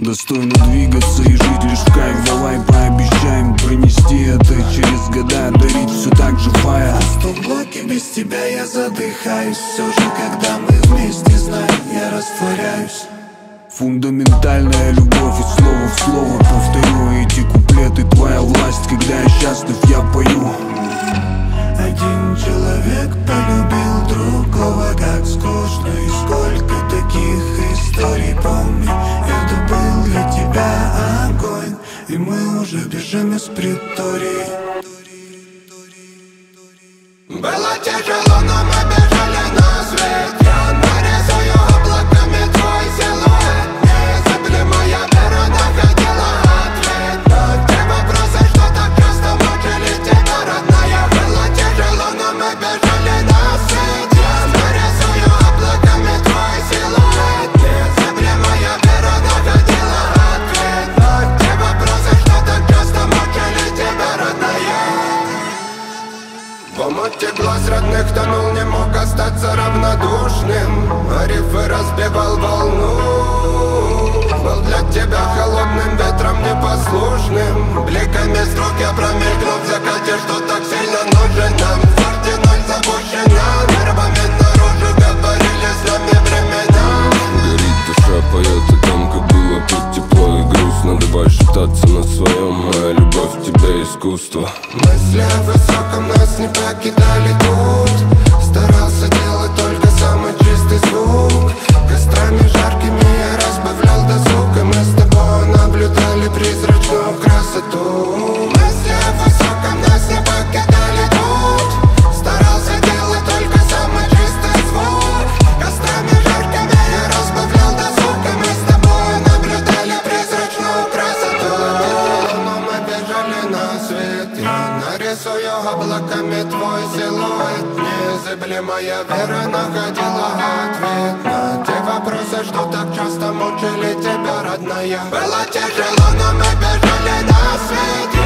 Достойно двигаться и жить лишь в кайф. Давай пообещаем пронести это через года, дарить все так же фая. В блоке без тебя я задыхаюсь. Все же, когда мы вместе, знаю, я растворяюсь. Фундаментальная любовь, и слово в слово повторю эти куплеты. Твоя власть, когда я счастлив, я пою. Один человек полюбил другого, как скучно. И сколько таких историй, помни, это был для тебя огонь. И мы уже бежим из притории. Было тяжело, но мы бежали на свет. Я нарисую облаками твой силуэт. Незыблемая вера находила ответ на те вопросы, что так часто мучили тебя, родная. Было тяжело, но мы бежали на свет. Я нарисую облаками твой силуэт. Незыблемая вера находила ответ на те вопросы, что так часто мучили тебя, родная. В омуте глаз родных тонул, не мог остаться равнодушным. А рифы разбивал волну. Был для тебя холодным ветром непослушным. Бликами струк я промелькнул в закате, что так сильно нужен нам. В форте ноль запущена, нервами наружу говорили с нами времена. Горит душа, поет о том, как было тут тепло и грустно. Давай шептаться на своем, моя любовь в тебе искусство. Мысли о высоком нас не покидали тут. Старался делать только самый чистый звук. Кострами жаркими я разбавлял досуг. И мы с тобой наблюдали призрачную красоту. Мысли о высоком нас не покидали тут. Старался делать только самый чистый звук. Кострами жаркими я разбавлял досуг. И мы с тобой наблюдали призрачную красоту. Но мы бежали на свет. Я нарисую облаками твой силуэт. Незыблемая вера находила ответ на те вопросы, что так часто мучили тебя, родная. Было тяжело, но мы бежали на свет.